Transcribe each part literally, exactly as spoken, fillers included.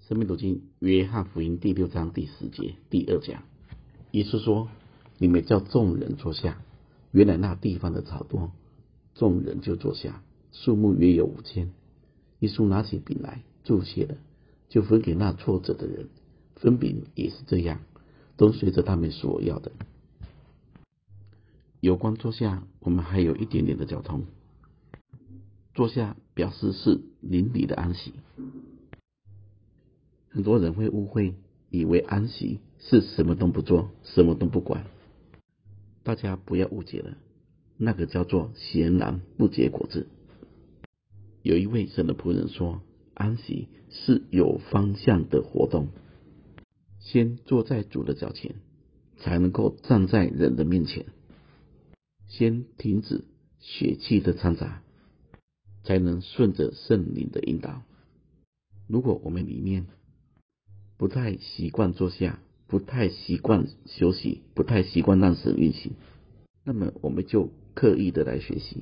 生命读经约翰福音第六章第十节第二讲，耶稣说：你们叫众人坐下。原来那地方的草多，众人就坐下，数目约有五千。耶稣拿起饼来，祝谢了，就分给那坐着的人。分饼也是这样，都随着他们所要的。有关坐下，我们还有一点点的交通。坐下表示是邻里的安息。很多人会误会，以为安息是什么都不做，什么都不管。大家不要误解了，那个叫做闲然不结果子。有一位神的仆人说，安息是有方向的活动，先坐在主的脚前，才能够站在人的面前；先停止血气的掺杂，才能顺着圣灵的引导。如果我们里面不太习惯坐下，不太习惯休息，不太习惯让神运行，那么我们就刻意的来学习。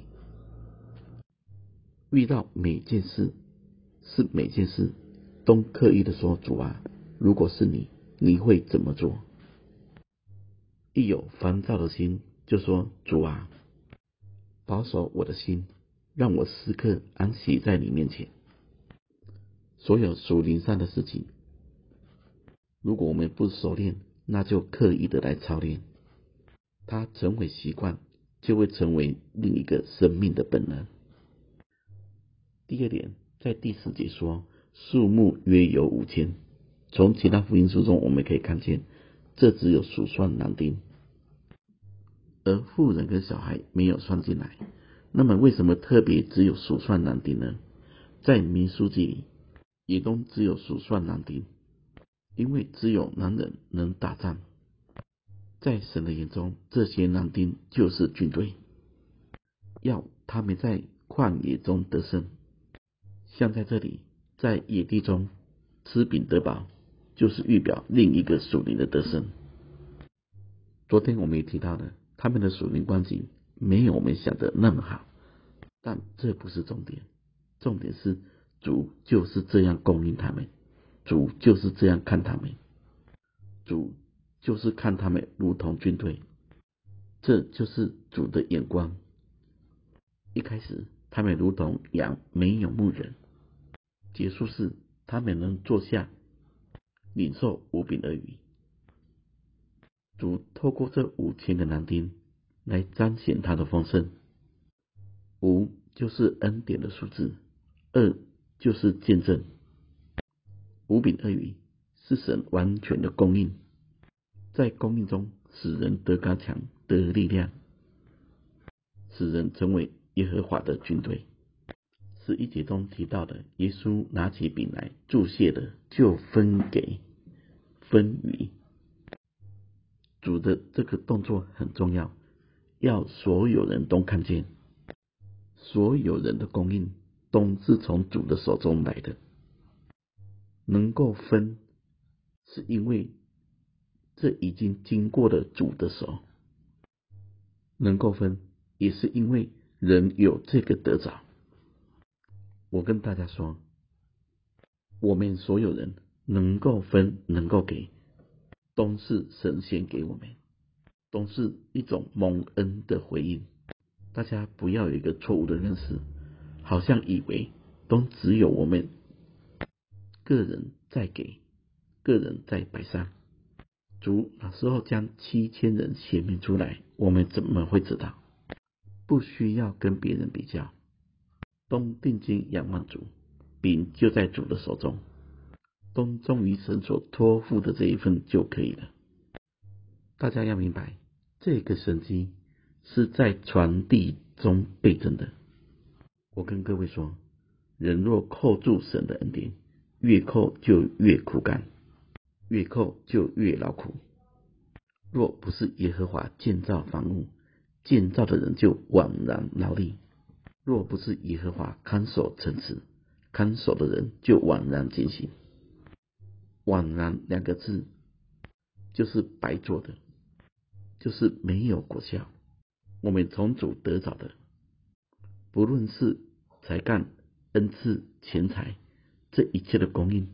遇到每件事，是每件事都刻意的说，主啊，如果是你，你会怎么做？一有烦躁的心，就说，主啊，保守我的心，让我时刻安息在你面前。所有属灵上的事情，如果我们不熟练，那就刻意的来操练，它成为习惯，就会成为另一个生命的本能。第二点，在第十节说，数目约有五千。从其他福音书中我们可以看见，这只有数算男丁，而妇人跟小孩没有算进来。那么为什么特别只有数算男丁呢？在民数记里也都只有数算男丁，因为只有男人能打仗。在神的眼中，这些男丁就是军队，要他们在旷野中得胜。像在这里，在野地中吃饼得饱，就是预表另一个属灵的得胜。昨天我们也提到了，他们的属灵光景没有我们想的那么好，但这不是重点，重点是主就是这样供应他们，主就是这样看他们，主就是看他们如同军队，这就是主的眼光。一开始他们如同羊没有牧人，结束是他们能坐下领受五饼二鱼。主透过这五千个男丁来彰显他的丰盛。五就是恩典的数字，二就是见证，五饼二鱼是神完全的供应，在供应中使人得刚强，得力量，使人成为耶和华的军队。十一节中提到的，耶稣拿起饼来，祝谢的就分给分鱼。主的这个动作很重要，要所有人都看见，所有人的供应都是从主的手中来的。能够分，是因为这已经经过了主的手；能够分，也是因为人有这个得着。我跟大家说，我们所有人能够分，能够给，都是神先给我们，都是一种蒙恩的回应。大家不要有一个错误的认识，好像以为都只有我们个人在给，个人在摆上。主那时候将七千人显明出来，我们怎么会知道？不需要跟别人比较，都定睛仰望主，饼就在主的手中，都忠于神所托付的这一份就可以了。大家要明白，这个神迹是在传递中倍增的。我跟各位说，人若扣住神的恩典，越扣就越苦干，越扣就越劳苦。若不是耶和华建造房屋，建造的人就枉然劳力；若不是耶和华看守城池，看守的人就枉然警醒。枉然两个字就是白做的，就是没有果效。我们从主得着的，不论是才干、恩赐、钱财，这一切的供应，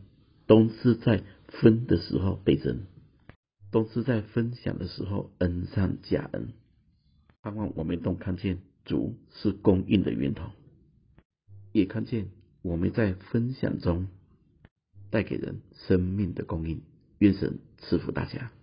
都是在分的时候倍增，都是在分享的时候恩上加恩。盼望我们都看见主是供应的源头，也看见我们在分享中带给人生命的供应。愿神赐福大家。